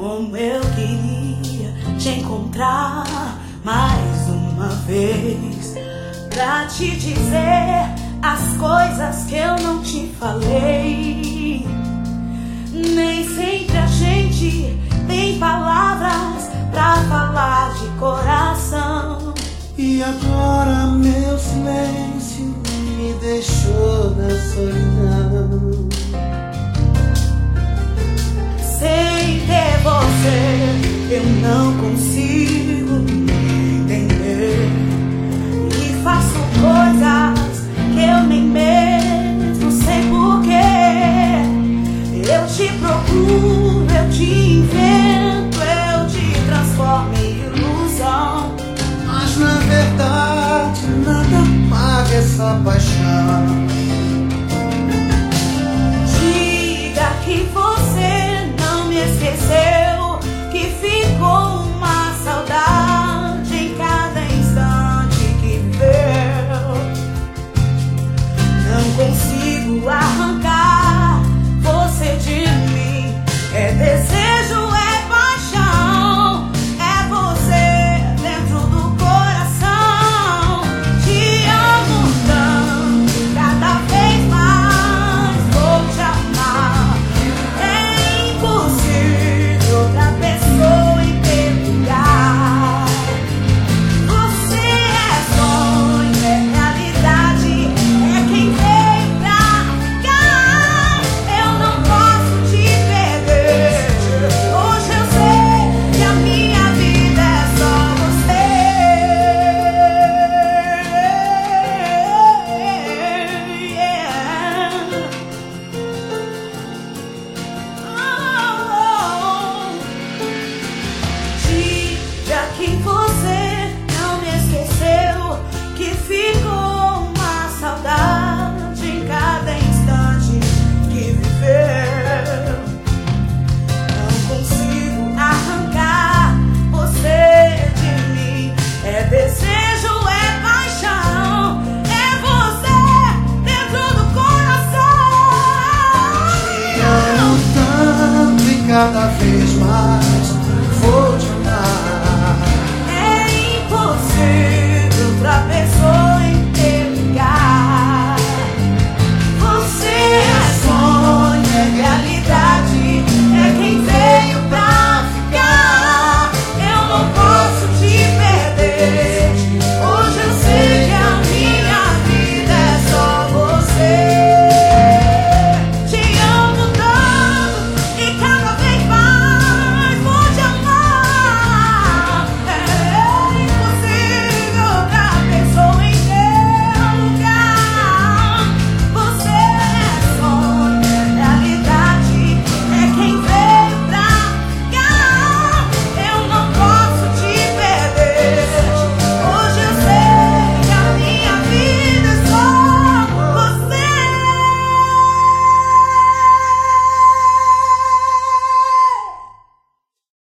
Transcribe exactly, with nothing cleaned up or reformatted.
Como eu queria te encontrar mais uma vez, pra te dizer as coisas que eu não te falei. Nem sempre a gente tem palavras pra falar de coração. E agora meu silêncio me deixou na solidão. Sem ter você eu não consigo entender, e faço coisas que eu nem mesmo sei porquê. Eu te procuro, eu te invento, eu te transformo em ilusão. Mas na verdade nada paga essa paixão. Diga que você não me esqueceu, que ficou uma saudade em cada instante que viveu. Não consigo arrancar você de mim. É desejo, é paixão, é você dentro do coração. Te amo tanto, cada vez mais vou te amar. É impossível outra pessoa em teu lugar. Você é sonho, é realidade, é quem veio pra ficar. Eu não posso te perder. Hoje eu sei que a minha vida é só você. Diga que você não me esqueceu, que ficou uma saudade em cada instante que viveu. Não consigo arrancar você de mim. É desejo, é paixão, é você dentro do coração. Te amo tanto e cada vez mais